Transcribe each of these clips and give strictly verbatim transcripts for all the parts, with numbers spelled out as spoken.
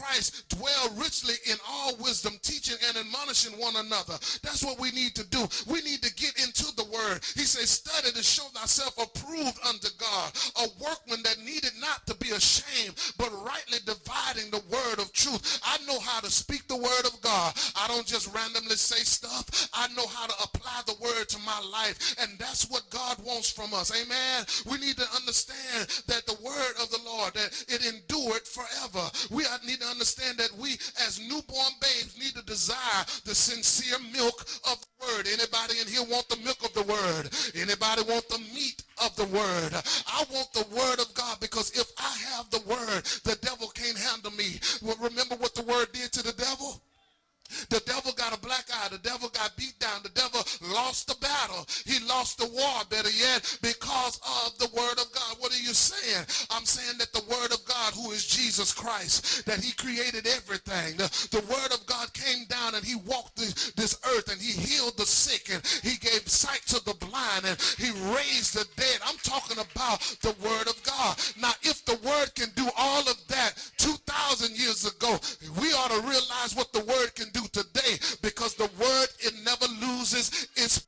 Christ dwell richly in all wisdom, teaching and admonishing one another. That's what we need to do. We need to get into the word. He says, study to show thyself approved unto God, a workman that needed not to be ashamed, but rightly dividing the word of truth. I know how to speak the word of God. I don't just randomly say stuff. I know how to apply the word to my life, and that's what God wants from us. Amen. We need to understand that the word of the Lord, that it endured forever. We need to understand that we as newborn babes need to desire the sincere milk of the word. Anybody in here want the milk of the word? Anybody want the meat of the word? I want the word of God, because if I have the word, the devil can't handle me. Well, remember what the word did to the devil? The devil got a black eye. The devil got beat down. The devil lost the battle. He lost the war, better yet, because of the word of God. What are you saying? I'm saying that the word of God, who is Jesus Christ, that he created everything. The, the word of God came down and he walked this, this earth, and he healed the sick, and he gave sight to the blind, and he raised the dead. I'm talking about the word of God. Now, if the word can do all of that two thousand years ago, we ought to realize what the word can do today, because the word, it never loses its.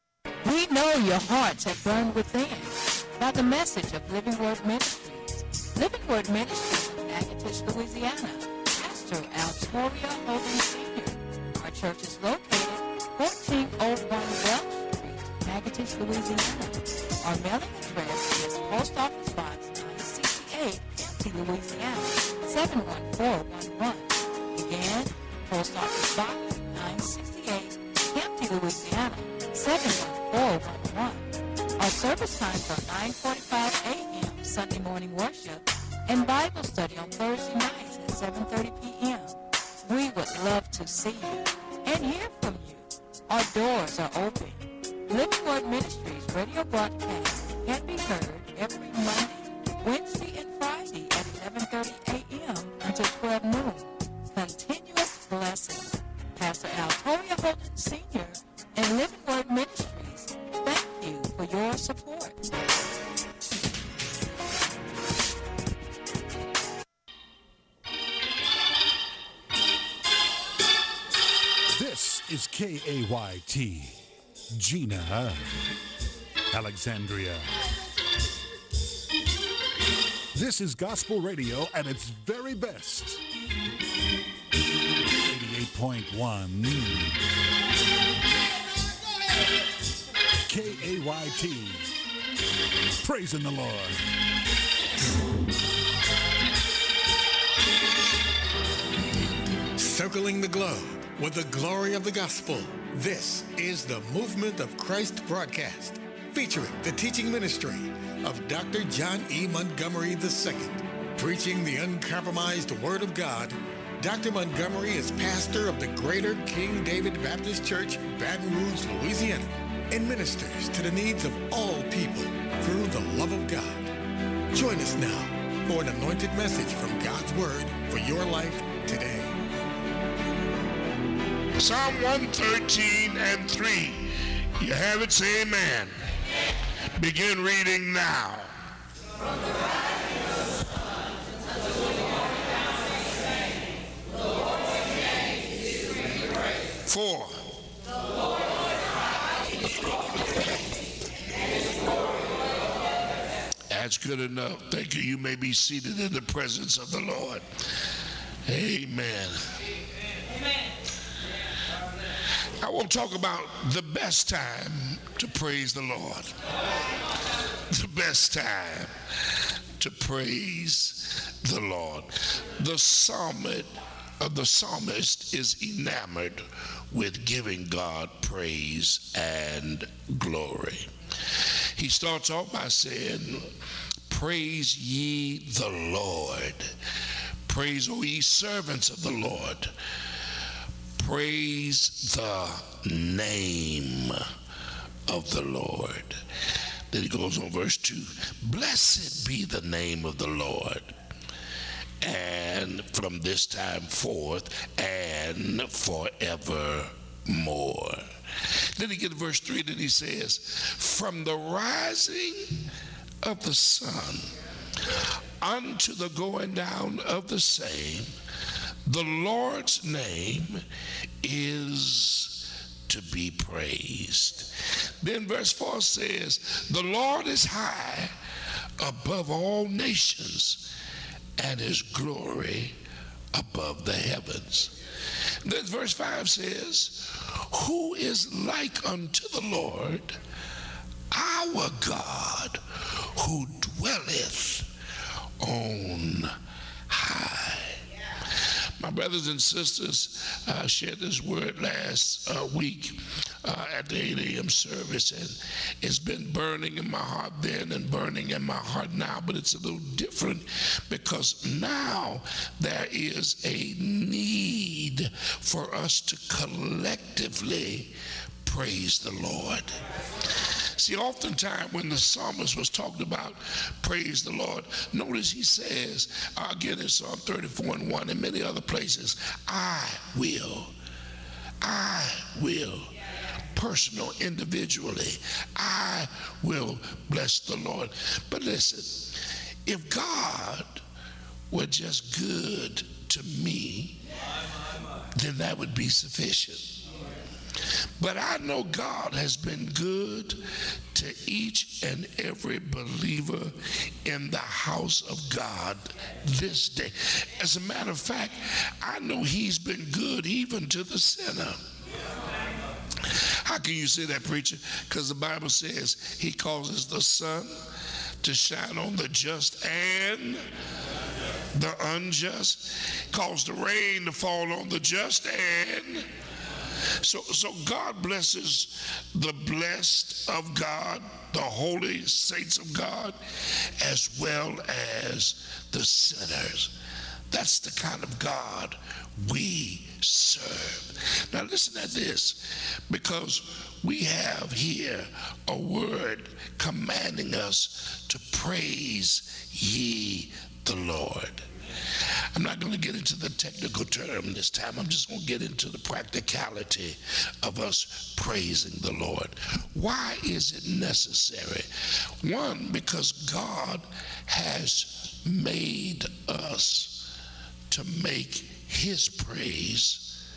We know your hearts have burned within by the message of Living Word Ministries. Living Word Ministries in Natchitoches, Louisiana. Pastor Altoria Hogan Senior Our church is located fourteen oh one Welch Street, Natchitoches, Louisiana. Our mailing address is Post Office Box nine sixty-eight, Empty, Louisiana, seven one four one one. Again, Post Office Box nine sixty-eight, Empty, Louisiana, seven one four one one. Our service times are nine forty-five a.m. Sunday morning worship and Bible study on Thursday nights at seven thirty p.m. We would love to see you and hear from you. Our doors are open. Living Word Ministries radio broadcast can be heard every Monday, Wednesday, and Friday at eleven thirty a.m. until twelve noon. Continuous blessings. Pastor Altoria Holden Senior and Living Word Ministries, thank you for your support. This is K A Y T, Gina, Alexandria. This is gospel radio at its very best. eighty-eight point one K A Y T, praising the Lord. Circling the globe with the glory of the gospel. This is the Movement of Christ broadcast, featuring the teaching ministry of Doctor John E. Montgomery the Second. Preaching the uncompromised Word of God, Doctor Montgomery is pastor of the Greater King David Baptist Church, Baton Rouge, Louisiana, and ministers to the needs of all people through the love of God. Join us now for an anointed message from God's Word for your life today. Psalm one thirteen and three. You have it, say amen. Begin reading now. Four. That's good enough. Thank you. You may be seated in the presence of the Lord. Amen. Amen. I want to talk about the best time to praise the Lord. The best time to praise the Lord. The psalmist, uh, the psalmist is enamored with giving God praise and glory. He starts off by saying, praise ye the Lord. Praise, O ye servants of the Lord. Praise the name of the Lord. Then he goes on verse two. Blessed be the name of the Lord. And from this time forth and forevermore. Then he gets verse three, then he says, from the rising of the sun unto the going down of the same, The Lord's name is to be praised. Then verse four says, the Lord is high above all nations, and his glory above the heavens. Then verse five says, who is like unto the Lord, our God, who dwelleth on high. My brothers and sisters, I uh, shared this word last uh, week uh, at the eight a.m. service, and it's been burning in my heart then and burning in my heart now, but it's a little different because now there is a need for us to collectively praise the Lord. See, oftentimes when the psalmist was talking about praise the Lord, notice he says, again in Psalm thirty-four and one and many other places, I will, I will, personal, individually, I will bless the Lord. But listen, if God were just good to me, then that would be sufficient. But I know God has been good to each and every believer in the house of God this day. As a matter of fact, I know he's been good even to the sinner. How can you say that, preacher? Because the Bible says he causes the sun to shine on the just and the unjust, cause the rain to fall on the just and So, so God blesses the blessed of God, the holy saints of God, as well as the sinners. That's the kind of God we serve. Now listen to this, because we have here a word commanding us to praise ye the Lord. I'm not going to get into the technical term this time. I'm just going to get into the practicality of us praising the Lord. Why is it necessary? One, because God has made us to make his praise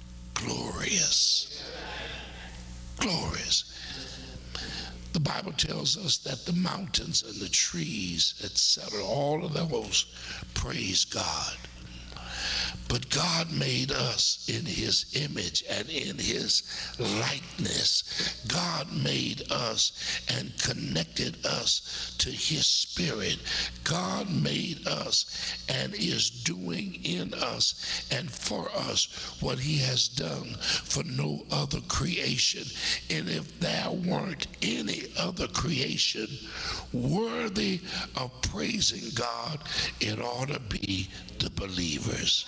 glorious. Glorious. The Bible tells us that the mountains and the trees, et cetera, all of those praise God. But God made us in his image and in his likeness. God made us and connected us to his spirit. God made us and is doing in us and for us what he has done for no other creation. And if there weren't any other creation worthy of praising God, it ought to be the believers.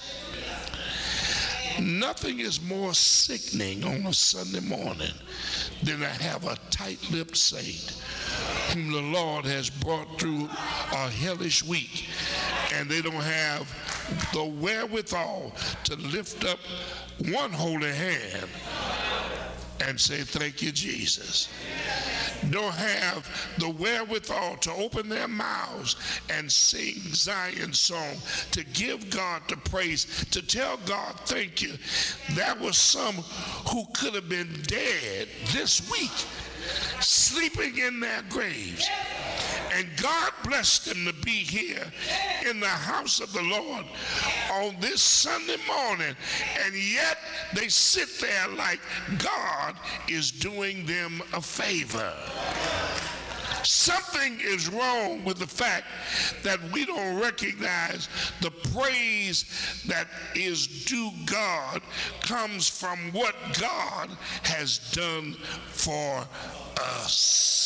Nothing is more sickening on a Sunday morning than to have a tight-lipped saint whom the Lord has brought through a hellish week, and they don't have the wherewithal to lift up one holy hand and say, thank you, Jesus. Don't have the wherewithal to open their mouths and sing Zion's song, to give God the praise, to tell God thank you. There was some who could have been dead this week, sleeping in their graves. And God blessed them to be here in the house of the Lord on this Sunday morning. And yet they sit there like God is doing them a favor. Something is wrong with the fact that we don't recognize the praise that is due God comes from what God has done for us.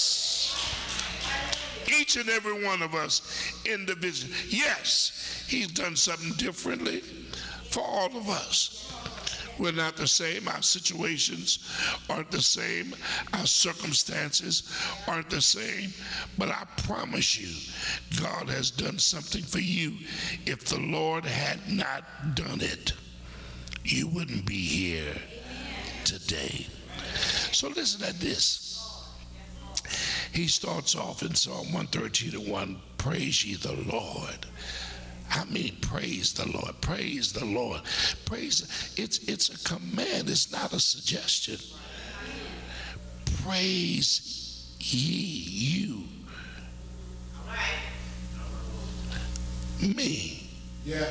Each and every one of us individually. Yes, he's done something differently for all of us. We're not the same. Our situations aren't the same. Our circumstances aren't the same. But I promise you, God has done something for you. If the Lord had not done it, you wouldn't be here today. So listen at this. He starts off in Psalm one thirteen and one, praise ye the Lord, I mean, praise the Lord. Praise the Lord. Praise. It's, it's a command. It's not a suggestion. Praise ye you. Me. Yeah.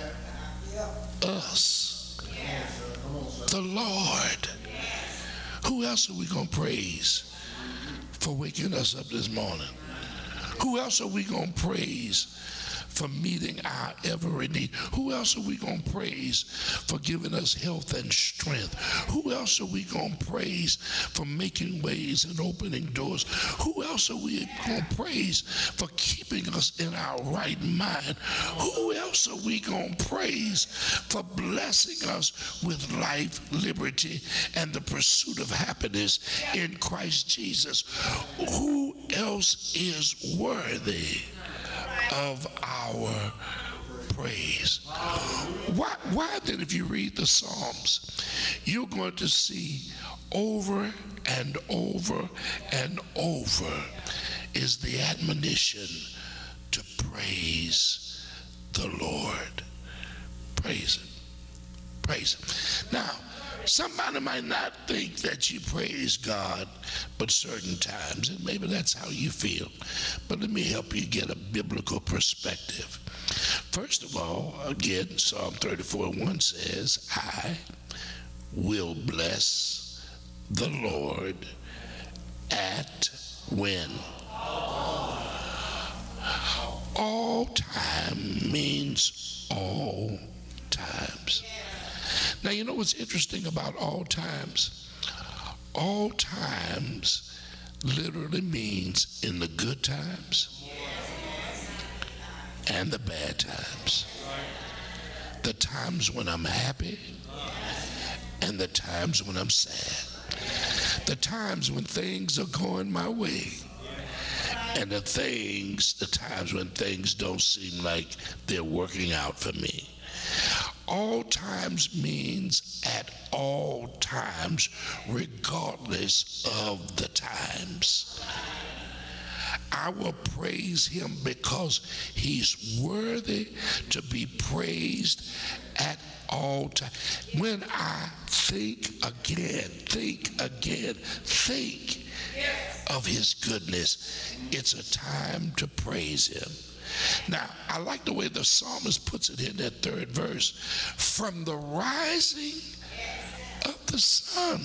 Us. The Lord. Who else are we going to praise for waking us up this morning? Who else are we going to praise for meeting our every need? Who else are we going to praise for giving us health and strength? Who else are we going to praise for making ways and opening doors? Who else are we going to praise for keeping us in our right mind? Who else are we going to praise for blessing us with life, liberty, and the pursuit of happiness in Christ Jesus? Who else is worthy of our praise? Why, why then, if you read the Psalms, you're going to see over and over and over is the admonition to praise the Lord. Praise him. Praise him. Now, somebody might not think that you praise God but certain times, and maybe that's how you feel. But let me help you get a biblical perspective. First of all, again, Psalm thirty-four one says, I will bless the Lord at when? All time means all times. Now, you know what's interesting about all times? All times literally means in the good times and the bad times. The times when I'm happy and the times when I'm sad. The times when things are going my way and the things, the times when things don't seem like they're working out for me. All times means at all times, regardless of the times. I will praise him because he's worthy to be praised at all times. When I think again, think again, think of his goodness, it's a time to praise him. Now, I like the way the psalmist puts it in that third verse. From the rising of the sun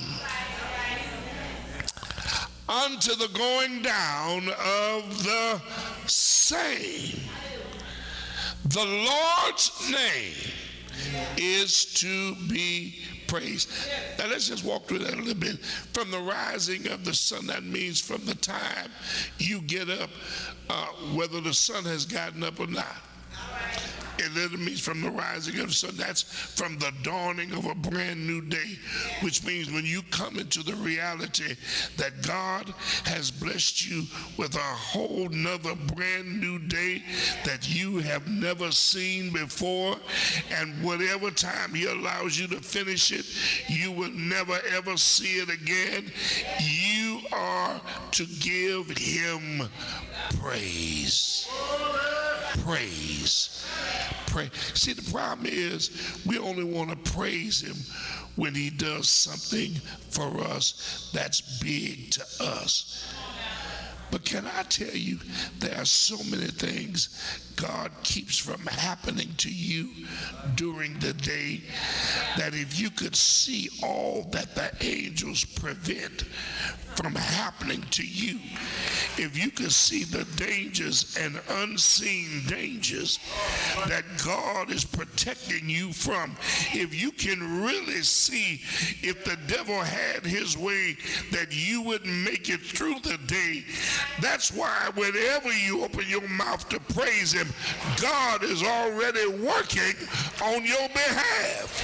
unto the going down of the same, the Lord's name is to be praised. Now let's just walk through that a little bit. From the rising of the sun, that means from the time you get up, uh, whether the sun has gotten up or not. It literally means from the rising of the sun. That's from the dawning of a brand new day, which means when you come into the reality that God has blessed you with a whole nother brand new day that you have never seen before, and whatever time he allows you to finish it, you will never ever see it again. You are to give him praise. Praise. Pray. See, the problem is we only want to praise him when he does something for us that's big to us. But can I tell you, there are so many things God keeps from happening to you during the day that if you could see all that the angels prevent from happening to you, if you could see the dangers and unseen dangers that God is protecting you from, if you can really see if the devil had his way that you wouldn't make it through the day, that's why whenever you open your mouth to praise him, God is already working on your behalf.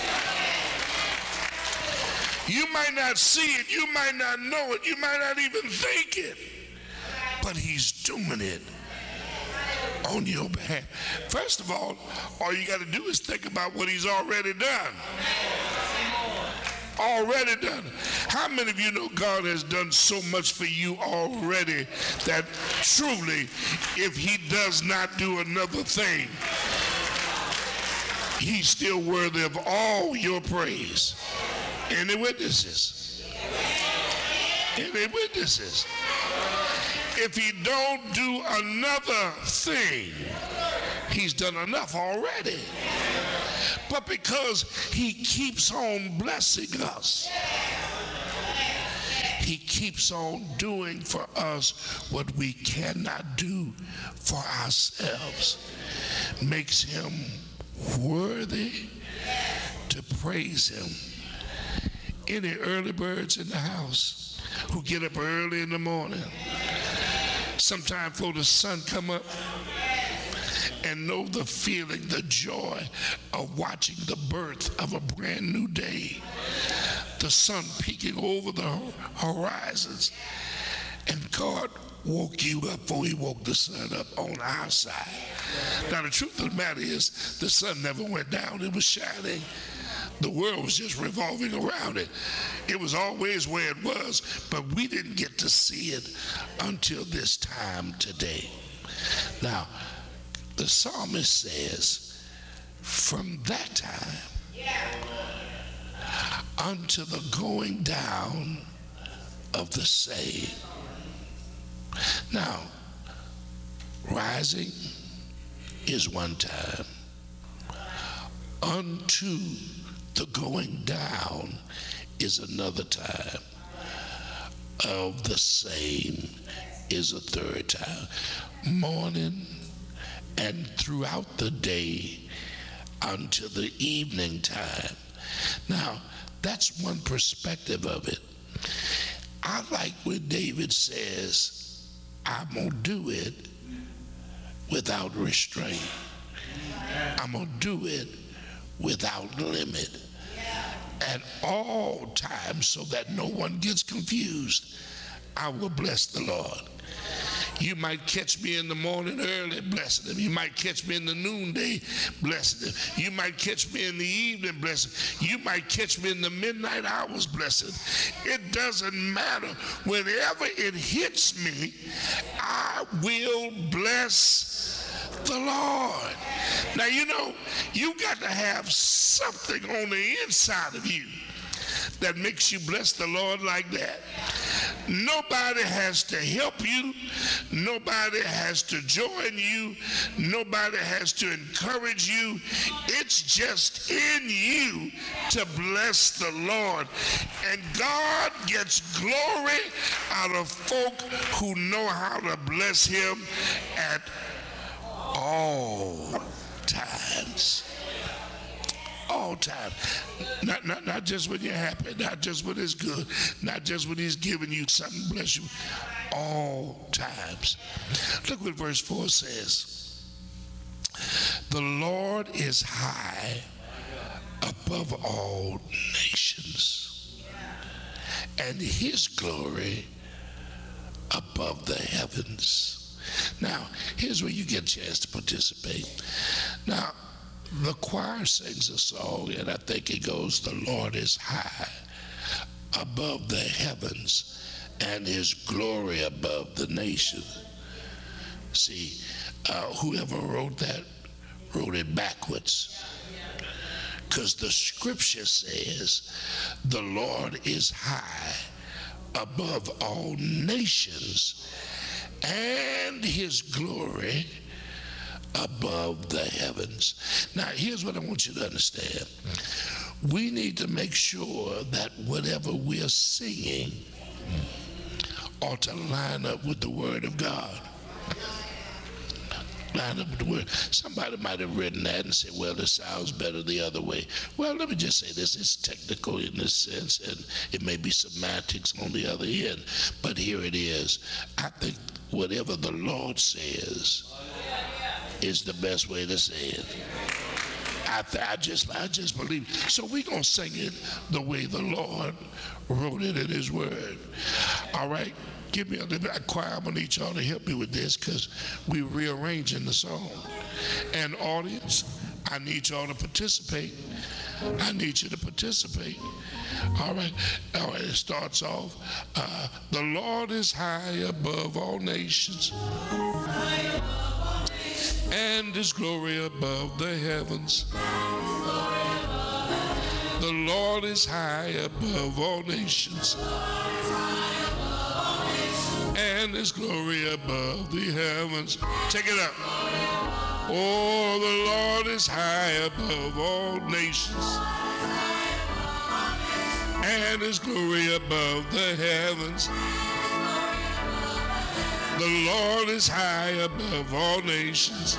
You might not see it, you might not know it, you might not even think it, but he's doing it on your behalf. First of all, all you got to do is think about what he's already done. Already done. How many of you know God has done so much for you already that truly, if he does not do another thing, He's still worthy of all your praise. Any witnesses? Any witnesses? If he don't do another thing, he's done enough already. But because he keeps on blessing us, he keeps on doing for us what we cannot do for ourselves, makes him worthy to praise him. Any early birds in the house who get up early in the morning, sometime before the sun come up, and know the feeling, the joy of watching the birth of a brand new day, the sun peeking over the horizons, and God woke you up before he woke the sun up on our side. Now the truth of the matter is the sun never went down, it was shining. The world was just revolving around it. It was always where it was, but we didn't get to see it until this time today. Now, the psalmist says, from that time unto the going down of the same. Now, rising is one time. Unto the going down is another time. Of the same is a third time. Morning and throughout the day until the evening time. Now, that's one perspective of it. I like when David says, I'm going to do it without restraint. I'm going to do it without limit. At all times, so that no one gets confused, I will bless the Lord. You might catch me in the morning early blessing him. You might catch me in the noonday blessing him. You might catch me in the evening blessing him. You might catch me in the midnight hours blessing him. It doesn't matter. Whenever it hits me, I will bless the Lord. Now, you know, you got to have something on the inside of you that makes you bless the Lord like that. Nobody has to help you. Nobody has to join you. Nobody has to encourage you. It's just in you to bless the Lord. And God gets glory out of folk who know how to bless him at all times. All time. Not, not, not just when you're happy, not just when it's good, not just when he's giving you something, bless you. All times. Look what verse four says. The Lord is high above all nations, and his glory above the heavens. Now, here's where you get a chance to participate. Now, the choir sings a song, and I think it goes, the Lord is high above the heavens, and his glory above the nation. See, uh, whoever wrote that wrote it backwards. Because the scripture says, the Lord is high above all nations, and his glory above the heavens. Now, here's what I want you to understand. We need to make sure that whatever we're singing ought to line up with the Word of God. Line up with the Word. Somebody might have written that and said, well, it sounds better the other way. Well, let me just say this. It's technical in this sense, and it may be semantics on the other end, but here it is. I think whatever the Lord says is the best way to say it. I, I just I just believe. So we're going to sing it the way the Lord wrote it in his word. All right? Give me a little bit of choir. I'm going to need y'all to help me with this because we're rearranging the song. And audience, I need y'all to participate. I need you to participate. All right. All right. It starts off. Uh, the Lord is high above all nations. and his glory above the heavens. The Lord is high above all nations, and his glory above the heavens. Take it up. Oh, the Lord is high above all nations, and his glory above the heavens. The Lord is high above all nations,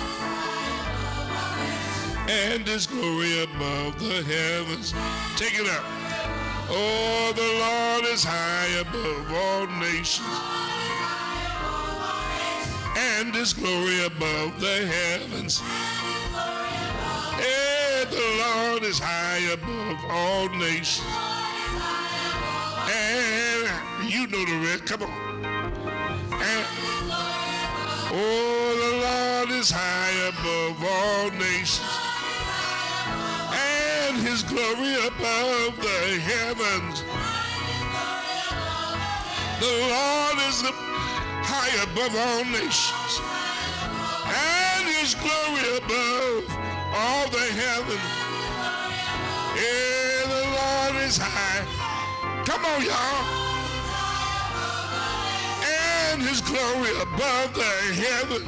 and his glory above the heavens. Take it up. Oh, the Lord is high above all nations, and his glory above the heavens. And the Lord is high above all nations. And you know the rest. Come on. And, oh, the Lord is high above all nations, and his glory above the heavens. The Lord is high above all nations, and his glory above all the heavens. Yeah, the Lord is high. Come on, y'all. And his glory above the heavens.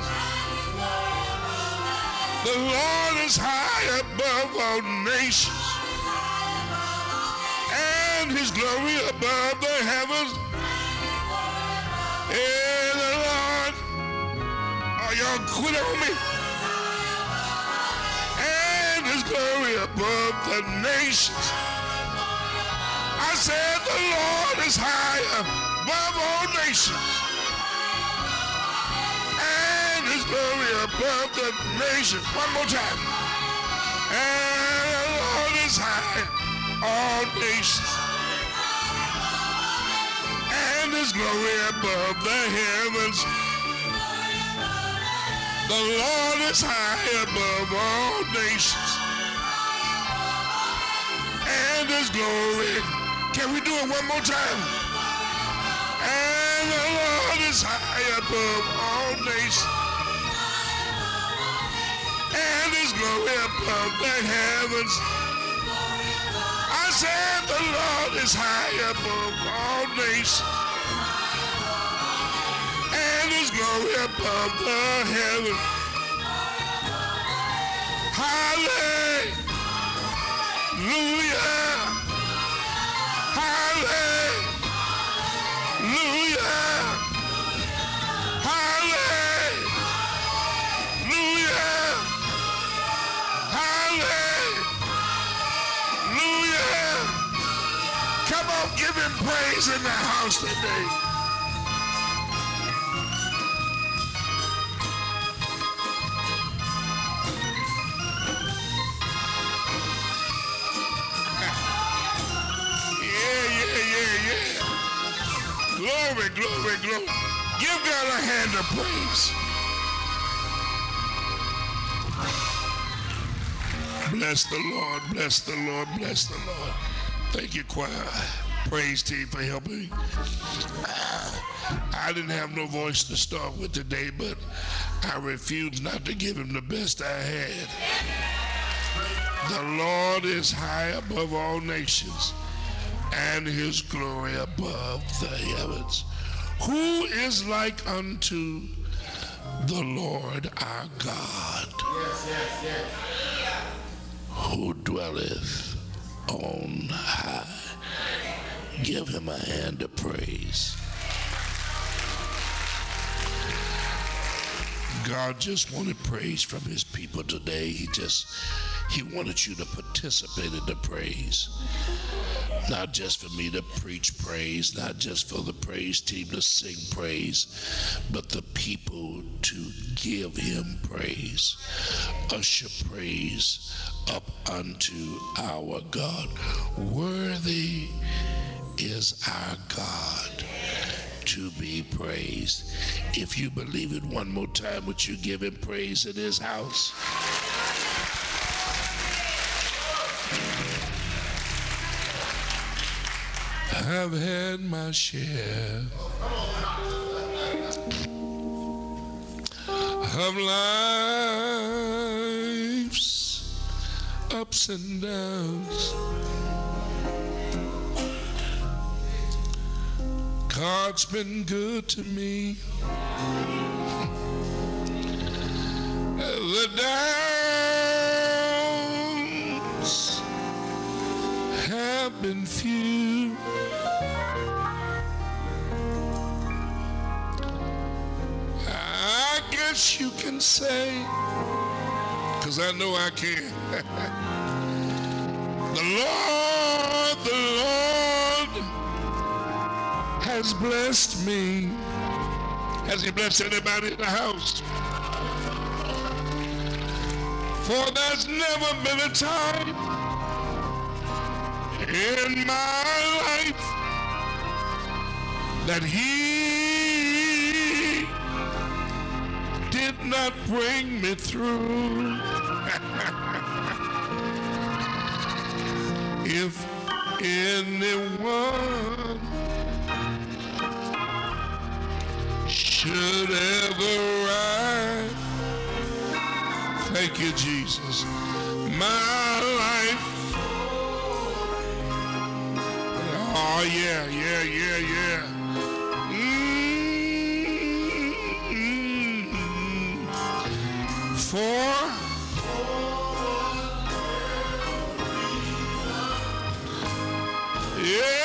The Lord is high above all nations, and his glory above the heavens. And the Lord, oh, y'all quit on me. And his glory above the nations. I said the Lord is high above all nations, and his glory above the nations. One more time. And the Lord is high all nations, and his glory above the heavens. The Lord is high above all nations, and his glory. Can we do it one more time? And the Lord is high above all nations, and his glory above the heavens. I said the Lord is high above all nations, and his glory above the heavens. Hallelujah. Hallelujah. Hallelujah. Hallelujah. Come on, give him praise in the house today. Glory, glory, glory. Give God a hand of praise. Bless the Lord, bless the Lord, bless the Lord. Thank you, choir. Praise team for helping me. I didn't have no voice to start with today, but I refused not to give him the best I had. The Lord is high above all nations, and his glory above the heavens. Who is like unto the Lord our God, yes, yes, yes. Who dwelleth on high? Give him a hand of praise. God just wanted praise from his people today. He just, he wanted you to participate in the praise. Not just for me to preach praise, not just for the praise team to sing praise, but the people to give him praise. Usher praise up unto our God. Worthy is our God to be praised. If you believe it one more time, would you give him praise in his house? I've had my share. of life's ups and downs. God's been good to me. The downs have been few. I guess you can say, because I know I can. The Lord, the Lord has blessed me. Has he blessed anybody in the house? For there's never been a time in my life that he did not bring me through. If anyone should ever rise, thank you, Jesus, my life. Oh, yeah, yeah, yeah, yeah. Mm-hmm. For yeah.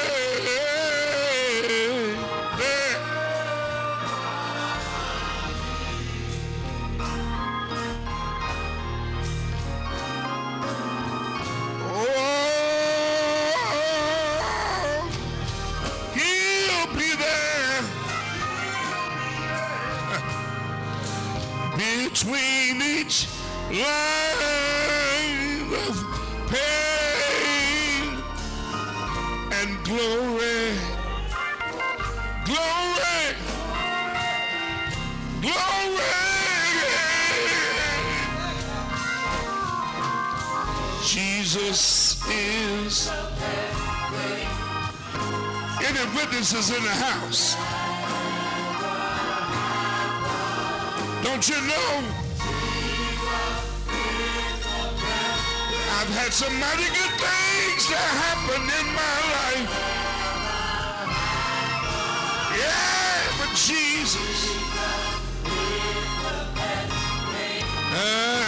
Between each line of pain and glory, glory, glory. Jesus is. Any witnesses in the house? Don't you know? I've had some mighty good things that happened in my life. Yeah, but Jesus. Uh,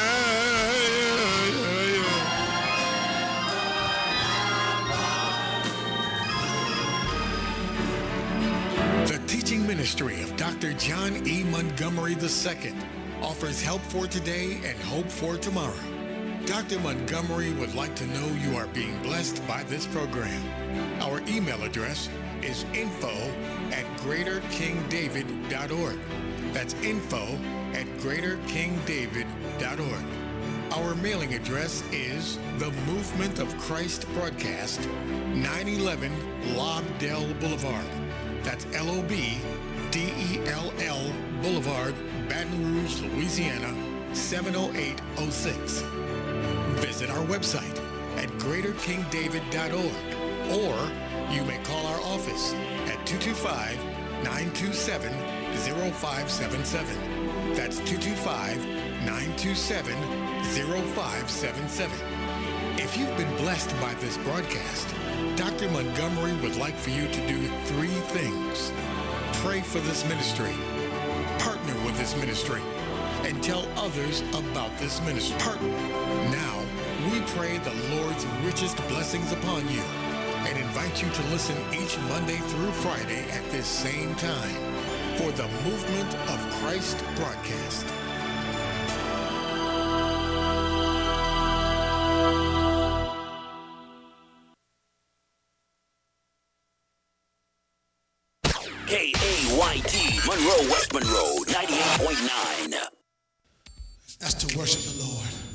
yeah, yeah. The teaching ministry of Doctor John E. Montgomery the Second offers help for today and hope for tomorrow. Doctor Montgomery would like to know you are being blessed by this program. Our email address is info at greater king david dot org. That's info at greater king david dot org. Our mailing address is The Movement of Christ Broadcast, nine eleven Lobdell Boulevard. That's L O B D E L L Boulevard, Baton Rouge, Louisiana, seven oh eight oh six. Visit our website at greater king david dot org, or you may call our office at two two five, nine two seven, zero five seven seven. That's two two five, nine two seven, zero five seven seven. If you've been blessed by this broadcast, Doctor Montgomery would like for you to do three things. Pray for this ministry, partner with this ministry, and tell others about this ministry. Partner. Now, we pray the Lord's richest blessings upon you and invite you to listen each Monday through Friday at this same time for the Movement of Christ broadcast. K A Y T, Monroe, West Monroe, ninety-eight point nine. That's to worship the Lord.